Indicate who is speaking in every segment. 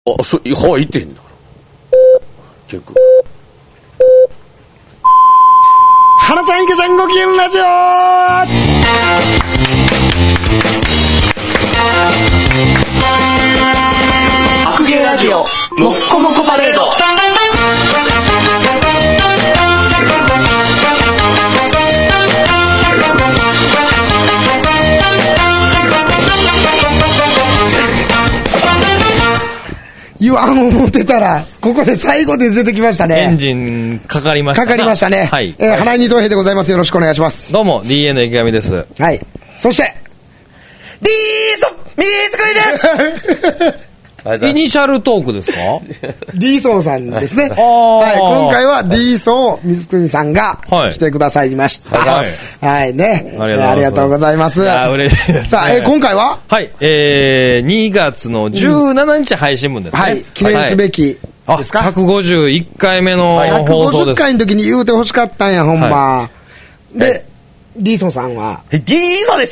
Speaker 1: 言ってへんだから結構。
Speaker 2: 花ちゃん池ちゃんご機嫌ラジオ。
Speaker 3: 白芸ラジオもっこもこパレード。
Speaker 2: 言わん思ってたらここで最後で出てきましたね。
Speaker 4: エンジンかかりました。
Speaker 2: かかりましたね。
Speaker 4: はい。
Speaker 2: 花井二等兵でございます。よろしくお願いします。
Speaker 4: どうも DA の池上です。
Speaker 2: はい。そして
Speaker 1: D ソミースクイです。
Speaker 4: イニシャルトークですか？
Speaker 2: D ソーさんですね。はい。今回は D ソー水国さんが来てくださいました。
Speaker 4: はい。
Speaker 2: はいね。
Speaker 4: あ
Speaker 2: りがとうございます。
Speaker 4: 嬉しいですね。
Speaker 2: さあ、今回は
Speaker 4: はい。2月の17日配信分ですね。
Speaker 2: はい。記念すべきですか
Speaker 4: ？151回目の放送です。
Speaker 2: 150回の時に言うてほしかったんや、ほんま。で、D ソーさんは
Speaker 1: D ソーです。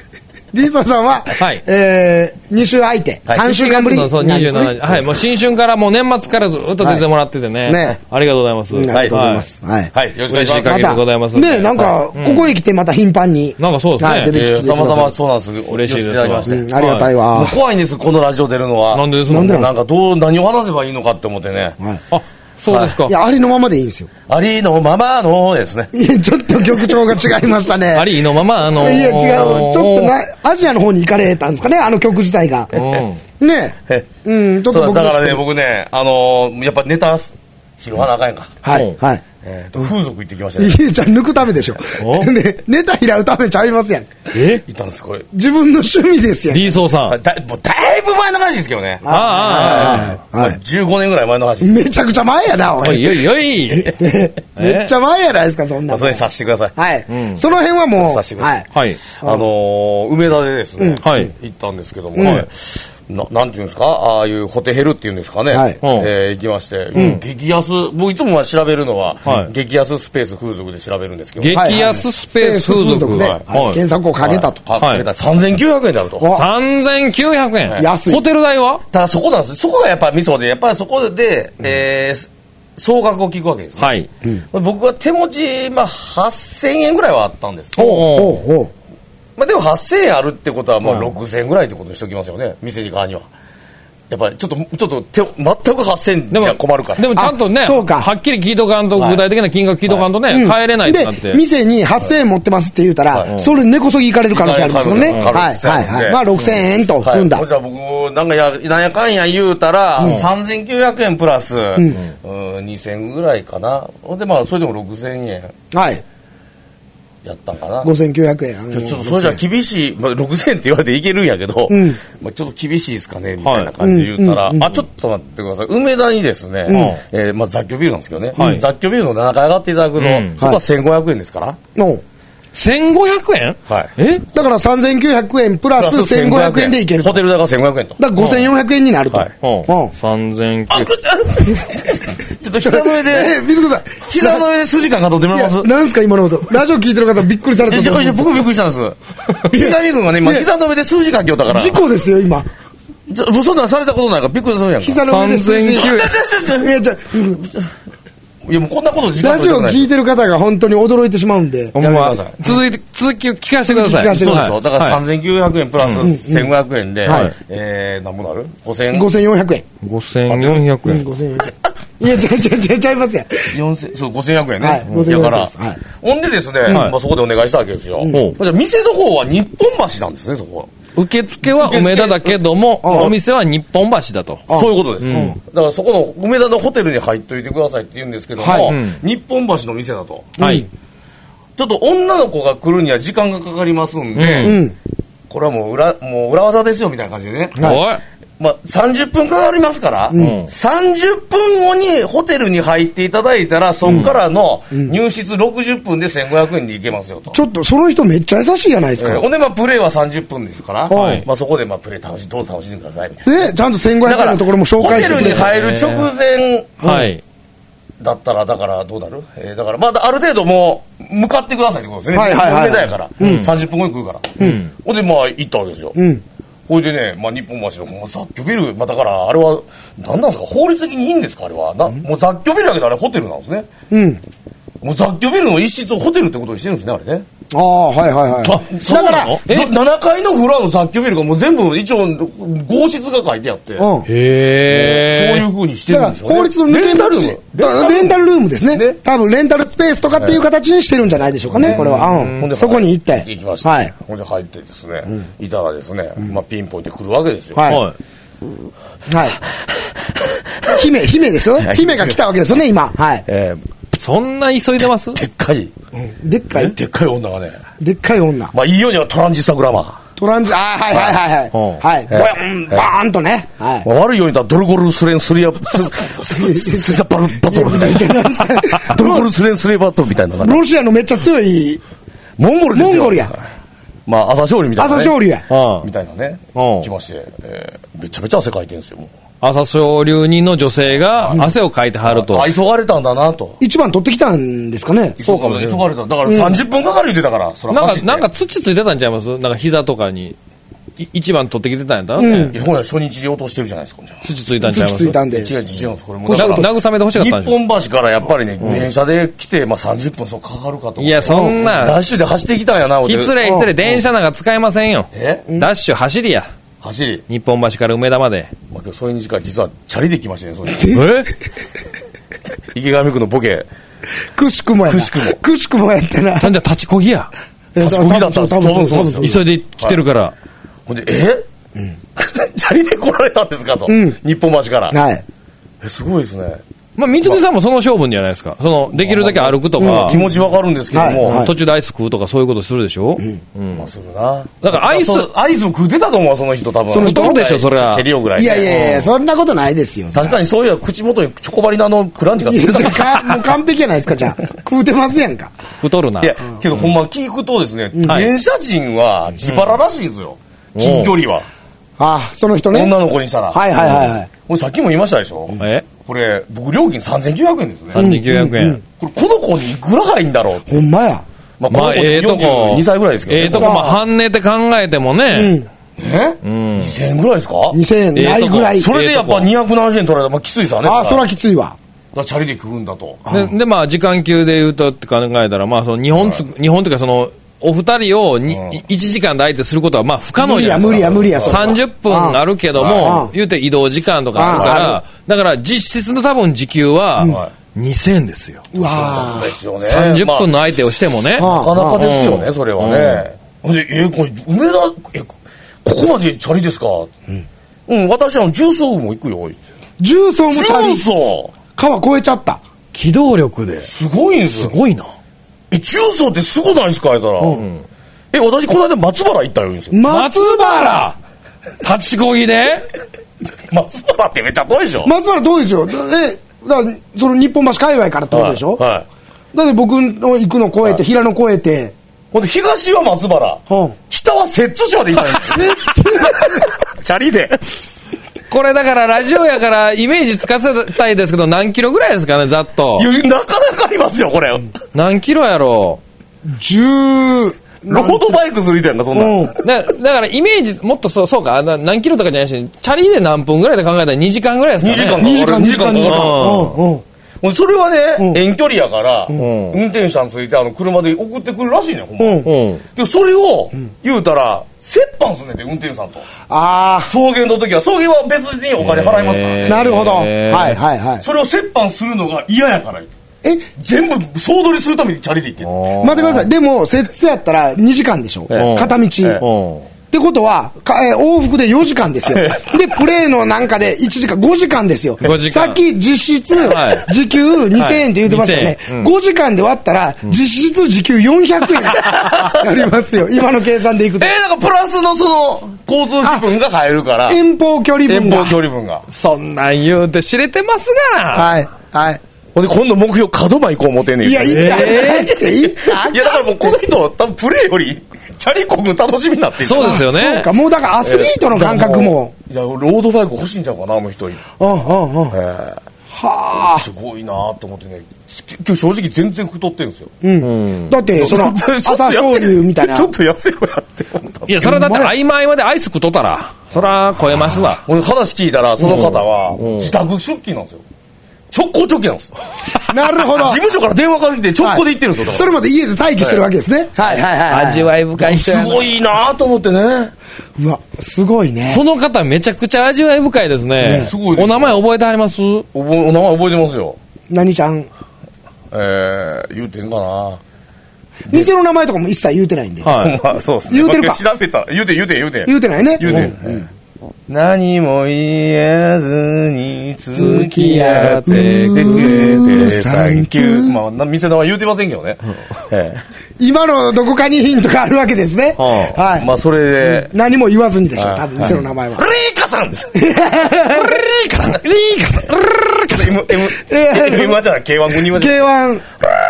Speaker 2: D ソーさんは、2週空いて、3週間ぶりに。
Speaker 4: そう、27日。はい、もう新春からもう年末からずっと出てもらっててね。ね。ありがとうございます。
Speaker 2: ありがとうございます。
Speaker 1: はい。よろしくお願いします。
Speaker 4: 嬉しい限りでございます。
Speaker 2: ね、なんか、ここへ来てまた頻繁に。
Speaker 4: なんかそうですね。
Speaker 2: 出てきて
Speaker 1: たまたまそうなんです。
Speaker 4: 嬉しいです。
Speaker 1: ありまして。
Speaker 2: ありがたいわ。
Speaker 1: 怖いんです、このラジオ出るのは。
Speaker 4: なんでですか？
Speaker 1: なんか何を話せばいいのかって思ってね。
Speaker 4: あ、そうですか。
Speaker 2: いや、ありのままでいいんですよ。
Speaker 1: ありのままのですね。
Speaker 2: いや、ちょっと曲調が違いましたね。
Speaker 4: ありのまま、
Speaker 2: いや、違う。ちょっとアジアの方に行かれたんですかね、あの曲自体が。ねえ。ちょっと
Speaker 1: だからね、僕ね、やっぱネタ拾わなあかんやんか。
Speaker 2: はい。はい。
Speaker 1: 風俗行ってきましたね。
Speaker 2: いや、じゃあ抜くためでしょ。ネタ拾うためちゃいますやん。
Speaker 1: 行ったんです、これ。
Speaker 2: 自分の趣味ですやん。
Speaker 4: D ソーさん。
Speaker 1: だいぶ前の話ですけどね。15年ぐらい前の話です。
Speaker 2: めちゃくちゃ前やな、おい。
Speaker 4: よいよい。
Speaker 2: めっちゃ前やないですか、そんな。
Speaker 1: それさせてください。
Speaker 2: はい。その辺はもう。
Speaker 1: させてください。
Speaker 4: はい。
Speaker 1: 梅田でですね、
Speaker 4: 行
Speaker 1: ったんですけども、なんていうんですか、ああいうホテヘルっていうんですかね、行きまして、激安、僕いつも調べるのは、激安スペース風俗で調べるんですけど、
Speaker 4: 激安スペース風俗
Speaker 2: で検索をかけたと。
Speaker 1: かけたら3900円であると。
Speaker 4: 3900円。
Speaker 2: 安い。
Speaker 4: ホテル代は？
Speaker 1: ただそこなんです。そこがやっぱりミソで、やっぱりそこで、総額を聞くわけですね。
Speaker 4: はい。
Speaker 1: 僕は手持ち、8000円ぐらいはあったんです。でも8000円あるってことはもう6000円ぐらいってことにしておきますよね、店に側には。やっぱりちょっと全く8000円じゃ困るから。
Speaker 4: でもちゃんとね、はっきり聞いとかんと、具体的な金額聞いとかんとね、帰れないってなって。
Speaker 2: で、店に8000円持ってますって言うたら、それ根こそぎ行かれる可能性ありますよね。はい。6000円と踏んだ。
Speaker 1: じゃあ僕、なんやかんや言うたら、3900円プラス、2000円ぐらいかな。で、それでも6000円。はい。やったんかな。
Speaker 2: 5900円。
Speaker 1: ちょっとそれじゃ厳しい、6000円って言われていけるんやけど、ちょっと厳しいですかねみたいな感じで言ったら、ちょっと待ってください。梅田にですね、雑居ビルなんですけどね、雑居ビルの7階上がっていただくの、そこは1500円ですから。
Speaker 4: 1500円？
Speaker 1: はい。
Speaker 2: だから3900円プラス1500円でいける。
Speaker 1: ホテル代が1500円と。
Speaker 2: だから5400円になると。
Speaker 4: 3900円。
Speaker 1: ちょっと膝の上で、
Speaker 2: 水子さん、
Speaker 1: 膝の上で数時間かとってもらいます？
Speaker 2: なんすか今のこと。ラジオ聞いてる方びっくりされたと思う。
Speaker 1: 僕びっくりしたんです。池上君がね、今膝の上で数時間来よったから。
Speaker 2: 事故ですよ、今。
Speaker 1: そんなんされたことないからびっくりするやんか。
Speaker 2: 膝の上で数時間。
Speaker 1: いやもうこんなこと時
Speaker 2: 間ラジオ聞いてる方が本当に驚いてしまう
Speaker 1: ん
Speaker 2: で。
Speaker 4: 続きを聞かせてください。
Speaker 1: そうですよ。だから3900円プラス1500円で、何もなる
Speaker 2: ?5400 円。
Speaker 4: 5400円。
Speaker 2: いや、ちゃいますやん。
Speaker 1: そう、5400円ね。だから、ほんでですね、そこでお願いしたわけですよ。じゃ店の方は日本橋なんですね、そこは。
Speaker 4: 受付は梅田だけども、お店は日本橋だと。
Speaker 1: そういうことです。だからそこの梅田のホテルに入っといてくださいって言うんですけども、日本橋の店だと。はい。ちょっと女の子が来るには時間がかかりますんで、これはもう裏技ですよみたいな感じでね。おい。30分かかりますから、30分後にホテルに入っていただいたら、そこからの入室60分で1500円で行けますよと。
Speaker 2: ちょっとその人めっちゃ優しいじゃないですか。
Speaker 1: ほんでプレイは30分ですから、そこでプレイどうぞ楽しんでくださいみたいな。
Speaker 2: で、ちゃんと1500円のところも紹介してくれる。
Speaker 1: ホテルに入る直前、だったら、だからどうなる？だからある程度もう向かってくださいってことですね。梅田やから、30分後に来るから。ほんで行ったわけですよ。 これでね、まあ、日本橋の雑居ビル、まあ、だからあれは何なんですか、法律的にいいんですか、あれはもう雑居ビルだけどあれホテルなんですね。もう雑居ビルの一室をホテルってことにしてるんですね、あれね。
Speaker 2: ああ、はいはいはい。
Speaker 1: そうなの？7階のフロアの雑居ビルがもう全部一応合室が書いてあって、そういう風にしてるんですよね。
Speaker 2: 法律の抜け道、レンタルルームですね。多分レンタルスペースとかっていう形にしてるんじゃないでしょうかね、これは。そこに行って。
Speaker 1: 行きました。はい。ほんで入ってですね、いたらですね、まあピンポイントで来るわけですよ。はい。はい。
Speaker 2: 姫ですよ。姫が来たわけですよね、今。はい。
Speaker 4: そんな急いでます？
Speaker 1: でっかい女がね。
Speaker 2: でっかい女。
Speaker 1: まあ、いいようにはトランジスタグラマー。
Speaker 2: はい。はい。バーンとね。はい。
Speaker 1: 悪いように言ったらドルゴルスレンスリア、スリアバトルみたいな。ドルゴルスレンスリアバトルみたいな。
Speaker 2: ロシアのめっちゃ強い。
Speaker 1: モンゴルですよ。
Speaker 2: モンゴルや。
Speaker 1: まあ、朝青龍みたいな。
Speaker 2: 朝青龍や。
Speaker 1: みたいなね。来まして、めちゃめちゃ汗かいてるんですよ、もう。
Speaker 4: 朝青龍人の女性が汗をかいてはると。
Speaker 1: 急がれたんだなと。
Speaker 2: 一番取ってきたんですかね。
Speaker 1: そうかもね。急がれた。だから30分かかる言ってたから、それ
Speaker 4: なんか土ついてたんちゃいます？なんか膝とかに。一番取ってきてたんやったらね。
Speaker 1: ほら、初日で落としてるじゃないですか。
Speaker 4: 土ついたんちゃいます？
Speaker 2: 土ついたんで。
Speaker 1: 違うんです。これも
Speaker 4: 慰めてほしかったん
Speaker 1: ですよ。日本橋からやっぱりね、電車で来て、まあ30分そうかかるかと。
Speaker 4: いや、そんな。
Speaker 1: ダッシュで走ってきたんやな、
Speaker 4: 失礼、電車なんか使えませんよ。ダッシュ走りや。日本橋から梅田まで。
Speaker 1: まあ、今日そういう時間実はチャリで来ましたね、そういう。池上区のボケ。
Speaker 2: くしくもやったな。
Speaker 4: なんじゃ立ちこぎや。
Speaker 1: 立ちこぎだったんです。
Speaker 4: 急いで来てるから。
Speaker 1: ほんで、チャリで来られたんですかと。日本橋から。はい。すごいですね。
Speaker 4: まあ、三木さんもその性分じゃないですか。できるだけ歩くとか。
Speaker 1: 気持ちわかるんですけども。
Speaker 4: 途中でアイス食うとかそういうことするでしょ？
Speaker 1: まあ、するな。
Speaker 4: だからアイスを
Speaker 1: 食うてたと思う、その人多分。
Speaker 4: 太るでしょ、それは。
Speaker 1: チェリオぐらい。
Speaker 2: いや、そんなことないですよ。
Speaker 1: 確かにそういや、口元にチョコバリのクランチがついて
Speaker 2: た。もう完璧じゃないですか、じゃあ。食うてますやんか。
Speaker 4: 太るな。
Speaker 1: いや、けどほんま聞くとですね、電車人は自腹らしいですよ。近距離は。
Speaker 2: ああ、その人ね。
Speaker 1: 女の子にしたら。
Speaker 2: はい。
Speaker 1: これさっきも言いましたでしょ。これ、僕料金3900円ですね。
Speaker 4: 3900円。
Speaker 1: これ、この子にいくら入んだろう。
Speaker 2: ほんまや。
Speaker 1: まあ、42歳ぐらいですけどね。
Speaker 4: とこ、まあ、半値って考えてもね。
Speaker 1: 2000円ぐらいですか？
Speaker 2: 2000円ないぐらい。
Speaker 1: それでやっぱ270円取られたら、まあ、きついですよね。
Speaker 2: ああ、そらきついわ。
Speaker 1: チャリで食うんだと。
Speaker 4: で、まあ、時間給で言うとって考えたら、まあ、日本というか、お二人を1時間で相手することはまあ不可能じゃないですか。
Speaker 2: 無理や。
Speaker 4: 30分あるけども、言うて移動時間とかあるから、だから実質の多分時給は2000円ですよ。
Speaker 1: うわぁ。
Speaker 4: 30分の相手をしてもね。
Speaker 1: なかなかですよね、それはね。で、これ、梅田、ここまでチャリですか？私は重曹も行くよ。
Speaker 2: 重曹もチャリ。
Speaker 1: 重曹
Speaker 2: 川越えちゃった。
Speaker 4: 機動力で。
Speaker 1: すごいんですよ。
Speaker 4: すごいな。
Speaker 1: 重曹ってすごないですか？言ったら。私この間松原行ったよ。
Speaker 4: 松原立ちこぎで
Speaker 1: 松原ってめっちゃ遠いでしょ？
Speaker 2: 松原遠いですよ。だからその日本橋界隈からってことでしょ？はい。だって僕の行くの越えて、平野越えて。
Speaker 1: ほんで東は松原。北は摂津市まで行ったんですよ。チャリで。
Speaker 4: これだからラジオやからイメージつかせたいですけど、何キロぐらいですかね、ざっと。
Speaker 1: いや、なかなかありますよ、これ。
Speaker 4: 何キロやろう。
Speaker 1: ロードバイクするみたいな、そんな。
Speaker 4: だからイメージ、もっとそうか、何キロとかじゃないし、チャリで何分ぐらいで考えたら2時間ぐらいですかね。
Speaker 1: 2時間かかる。それはね、遠距離やから、運転手さんついて車で送ってくるらしいね、ほんま。で、それを言うたら、折半すんねんて、運転手さんと。送迎の時は、送迎は別にお金払いますからね。
Speaker 2: なるほど。はい。
Speaker 1: それを折半するのが嫌やから。全部総取りするためにチャリで行ってる。
Speaker 2: 待ってください。でも、摂津やったら2時間でしょ。片道。ってことは、往復で4時間ですよ。で、プレーのなんかで1時間、5時間ですよ。さっき実質、時給2000円って言ってましたよね。5時間で割ったら、実質時給400円ありますよ。今の計算でいくと。
Speaker 1: だからプラスの交通費分が入るから。
Speaker 2: 遠方距離
Speaker 1: 分が。
Speaker 4: そんなん言うて知れてますがな。
Speaker 2: はい。
Speaker 1: ほんで、今度目標、門真行こう思てんねん。
Speaker 2: いや、行った
Speaker 1: いや、だからもうこの人、多分プレーより、チャリこぐ楽しみになってる。
Speaker 4: そうですよね。
Speaker 2: そうか、もうだからアスリートの感覚も。
Speaker 1: いや、ロードバイク欲しいんちゃうかな、あの人。はあ。すごいなと思ってね。今日正直全然太ってるんですよ。
Speaker 2: だって、朝青龍みたいな。
Speaker 1: ちょっと痩せろやって思った。
Speaker 4: いや、それだって合間合間でアイス食っとったら。 そら、超えますわ。
Speaker 1: 俺話聞いたら、その方は、自宅出勤なんですよ。直行直帰なんです。
Speaker 2: なるほど。
Speaker 1: 事務所から電話かけて直行で行ってるんですよ。
Speaker 2: それまで家で待機してるわけですね。はいはいはい。
Speaker 4: 味わい深い人やな。
Speaker 1: すごいなと思ってね。
Speaker 2: うわ、すごいね。
Speaker 4: その方めちゃくちゃ味わい深いですね。
Speaker 1: すごいです。
Speaker 4: お名前覚えてはります？
Speaker 1: お名前覚えてますよ。
Speaker 2: 何ちゃん？
Speaker 1: 言うてんかな。
Speaker 2: 店の名前とかも一切言うてないんで。
Speaker 1: はい。まあ、そうですね。
Speaker 2: 言うてるか。
Speaker 1: 調べたら、言うて。
Speaker 2: 言うてないね。
Speaker 1: 言うて。何も言えずに付き合ってくれてサンキュー。まあ、店の名前言うてませんけどね。
Speaker 2: 今のどこかにヒントがあるわけですね。
Speaker 1: はい。まあ、それで。
Speaker 2: 何も言わずにでしょ、多分店の名前は。
Speaker 1: リーカさんです。
Speaker 4: リーカさん
Speaker 1: M1 じゃない、K1 軍には。
Speaker 2: K1。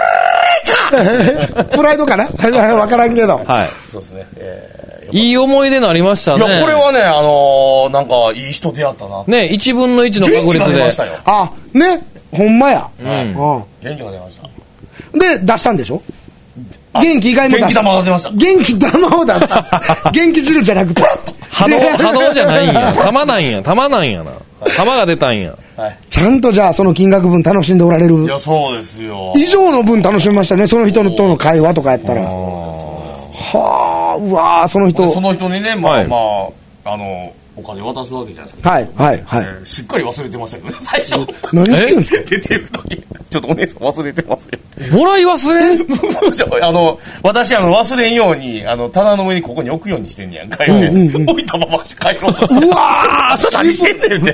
Speaker 2: プライドかなわからんけど。
Speaker 4: はい。
Speaker 1: そうですね。
Speaker 4: いい思い出になりましたね。
Speaker 1: いや、これはね、なんか、いい人出会ったな。
Speaker 4: ね、1分の1の確率で。
Speaker 2: あ、ね、ほんまや。
Speaker 1: 元気が出ました。
Speaker 2: で、出したんでしょ？元気以外も出した。
Speaker 1: 元気玉が出ました。
Speaker 2: 元気玉を出した。元気汁じゃなくて。
Speaker 4: 波動じゃないんや。玉なんやな。玉が出たんや。
Speaker 2: ちゃんとじゃあその金額分楽しんでおられる。
Speaker 1: いや、そうですよ。
Speaker 2: 以上の分楽しみましたね、その人との会話とかやったら。はあ、うわー、その人
Speaker 1: にね、まあ、お金渡すわけじゃないですか。
Speaker 2: はい、はい、はい。
Speaker 1: しっかり忘れてましたけどね、最初。
Speaker 2: 何してるんですか？
Speaker 1: 出てるとき、ちょっとお姉さん忘れてますよ。
Speaker 4: もらい忘れ
Speaker 1: 私、忘れんように、棚の上にここに置くようにしてんねやんか、置いたまま帰ろうとして。
Speaker 2: うわー、
Speaker 1: 何してんねんって。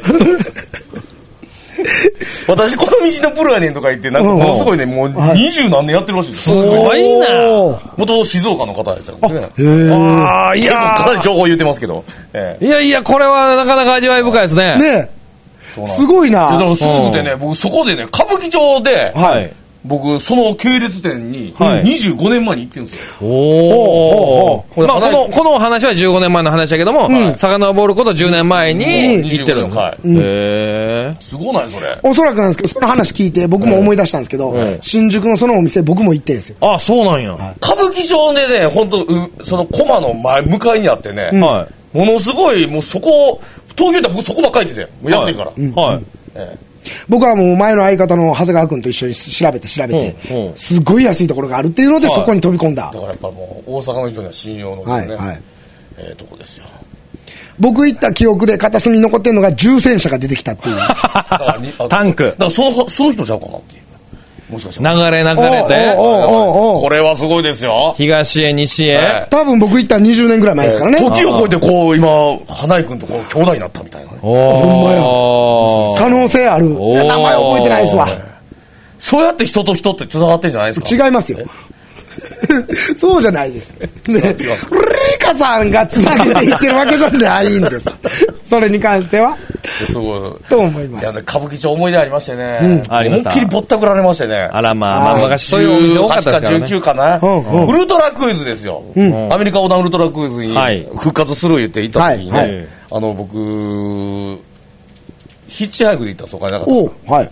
Speaker 1: 私この道のプロやねんとか言って、なんかものすごいね、もう20何年やってるらしいです。
Speaker 4: すごいな。
Speaker 1: 元静岡の方ですよね。
Speaker 4: ああ、いや
Speaker 1: かなり情報言ってますけど。
Speaker 4: いやいや、これはなかなか味わい深いですね。
Speaker 2: ねえ。すごいな。
Speaker 1: だからすごくてね、僕そこでね、歌舞伎町で、僕、その系列店に25年前に行ってるんですよ。
Speaker 4: まあ、この話は15年前の話だけども、遡ること10年前に行ってるの。
Speaker 1: すごないそれ。
Speaker 2: おそらくなんですけど、その話聞いて僕も思い出したんですけど、新宿のそのお店僕も行ってんですよ。
Speaker 4: あ、そうなんや。
Speaker 1: 歌舞伎町でね、本当そのコマの向かいにあってね、ものすごい、もうそこ、東京行ったら僕そこばっかり行ってて、もう安いから。
Speaker 2: 僕はもう前の相方の長谷川君と一緒に調べて、すごい安いところがあるっていうので、そこに飛び込んだ。
Speaker 1: だからやっぱもう大阪の人には信用のね、とこですよ。
Speaker 2: 僕行った記憶で片隅に残ってるのが重戦車が出てきたっていう。
Speaker 4: タンク。
Speaker 1: だからその人ちゃうかなっていう。もしかした
Speaker 4: ら。流れて。
Speaker 1: これはすごいですよ。
Speaker 4: 東へ西へ。
Speaker 2: 多分僕行った20年ぐらい前ですからね。
Speaker 1: 時を超えてこう、今、花井君とこう、兄弟になったみたいなね。
Speaker 2: ほんまや。可能性ある。名前覚えてないですわ。
Speaker 1: そうやって人と人って繋がってんじゃないですか？
Speaker 2: 違いますよ。そうじゃないです。ね、リカさんがつなげていってるわけじゃないんです。それに関しては。と思います。
Speaker 1: いや、歌舞伎町思い出ありましてね。
Speaker 4: ありました。
Speaker 1: 思いっきりぼったくられましてね。
Speaker 4: あらまあ、昔そういうお店多かったですからね。
Speaker 1: 18か19かな。ウルトラクイズですよ。アメリカ横断ウルトラクイズに復活する言って行った時にね、僕、ヒッチハイクで行ったんです、お金なかった。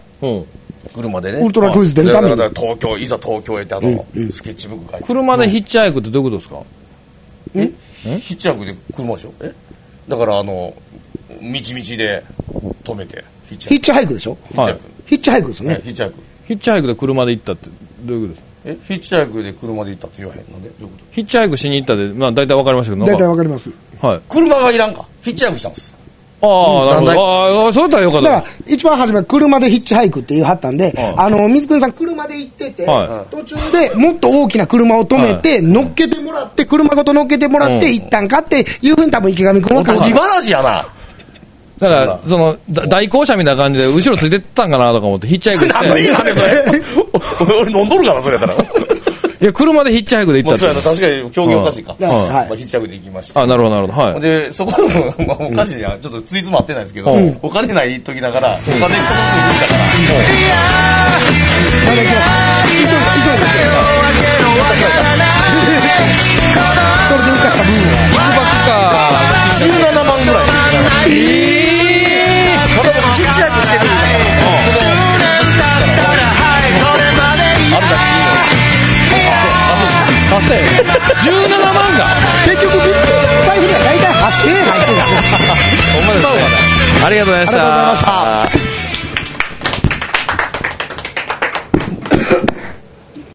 Speaker 1: 車でね。
Speaker 2: ウルトラクイズ出るために。
Speaker 1: いざ東京へってスケッチブック書いて。
Speaker 4: 車でヒッチハイクってどういうことですか？
Speaker 1: ヒッチハイクで車でしょ？だから道で止めて。
Speaker 2: ヒッチハイクでしょ？ヒッチハイクですね。
Speaker 1: ヒッチハイク。
Speaker 4: ヒッチハイクで車で行ったってどういうことですか？
Speaker 1: ヒッチハイクで車で行ったって言わへんので、どういうこと？
Speaker 4: ヒッチハイクしに行ったで、まあ大体わかりましたけど。
Speaker 2: 大体わかります。
Speaker 4: はい。
Speaker 1: 車がいらんか。ヒッチハイクしたんです。
Speaker 4: ああ、なるほど。ああ、それだったらよかった。
Speaker 2: だから、一番初め車でヒッチハイクって言いはったんで、水国さん車で行ってて、途中でもっと大きな車を止めて、乗っけてもらって、車ごと乗っけてもらって行ったんかっていうふうに多分池上君は感じ。
Speaker 1: おとぎ話やな。
Speaker 4: だから、その、代行車みたいな感じで、後ろついてったんかなとか思って、ヒッチハイクして。
Speaker 1: 何のいい話それ。俺飲んどるかな、それやったら。
Speaker 4: いや、車でヒッチハイクで行ったって。
Speaker 1: そうやな、確かに表現おかしいか。ヒッチハイクで行きました。
Speaker 4: あ、なるほど、なるほど。はい。
Speaker 1: で、そこの、お菓子にはちょっとついつま合ってないですけど、お金ない時だから、お金この分無理だから。
Speaker 2: まだ行きます。急いで行ってください。それで浮かした分は。
Speaker 4: いくばくか。
Speaker 1: 17万ぐらいしてもらいました。ただ僕、ヒッチハイク